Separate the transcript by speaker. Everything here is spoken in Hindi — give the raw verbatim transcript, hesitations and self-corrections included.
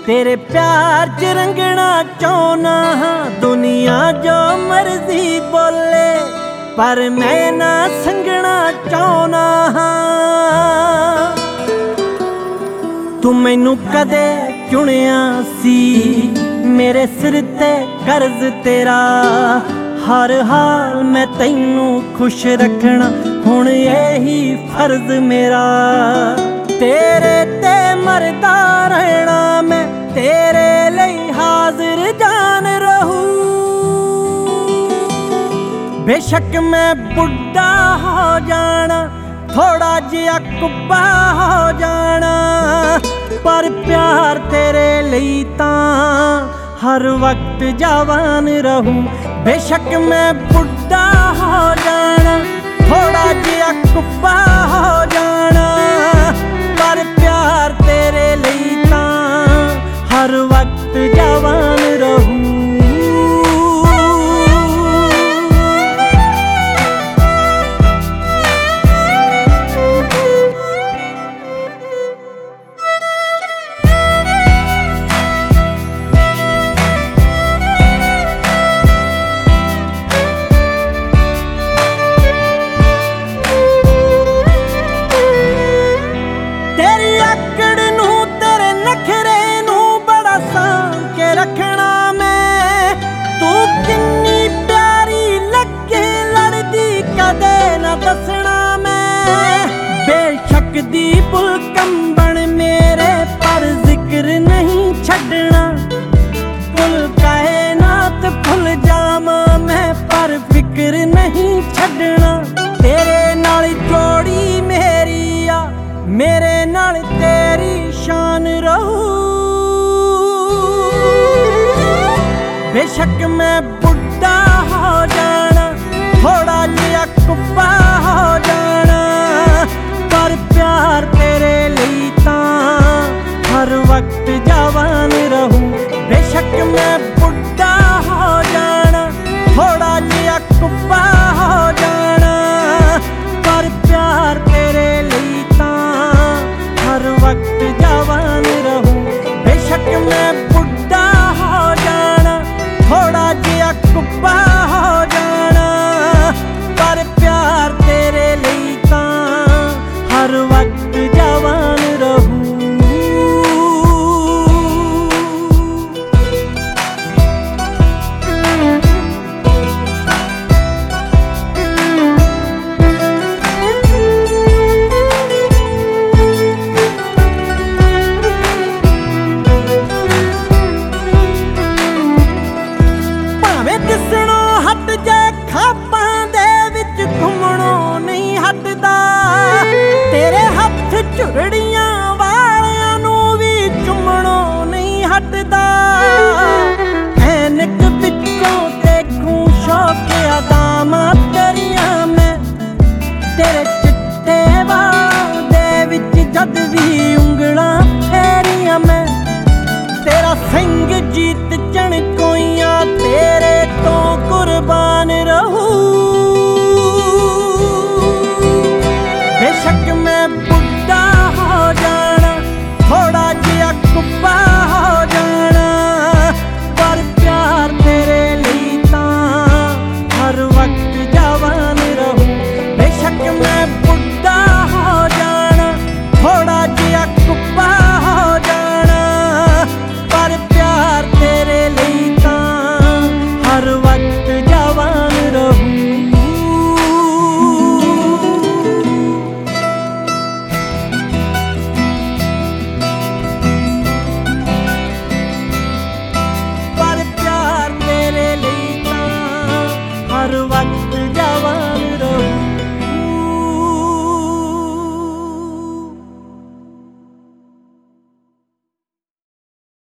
Speaker 1: तेरे प्यार च रंगना चाहना हाँ, दुनिया जो मर्जी बोले पर मैं ना संगना चाहना हाँ। तू मैनू कदे चुनिया सी, मेरे सिर ते कर्ज तेरा, हर हाल मैं तैनू खुश रखना हुण यही फर्ज मेरा। तेरे ते मरदा रहना मैं, तेरे लिए हाजिर जान रहूं। बेशक मैं बुढ़ा हो जाना, थोड़ा जिहा कुब्बा हो जाना, पर प्यार तेरे लिए तां हर वक्त जवान रहूं। बेशक मैं बुढ़ा हो जाना, थोड़ा जिहा कुब्बा हो जाना, पर प्यार तेरे लिए तां हर वक्त जवान रहूं। रखना मैं तू किन्नी प्यारी लगे, लड़दी कदे न दसना मैं। बेशक दी बुलकंबन मेरे पर जिक्र नहीं छड़ना, कुल कायनात भुल जावा मैं पर फिक्र नहीं छड़ना। तेरे नाल जोड़ी मेरी आ, मेरे नाल तेरी शान रहू। बेशक मैं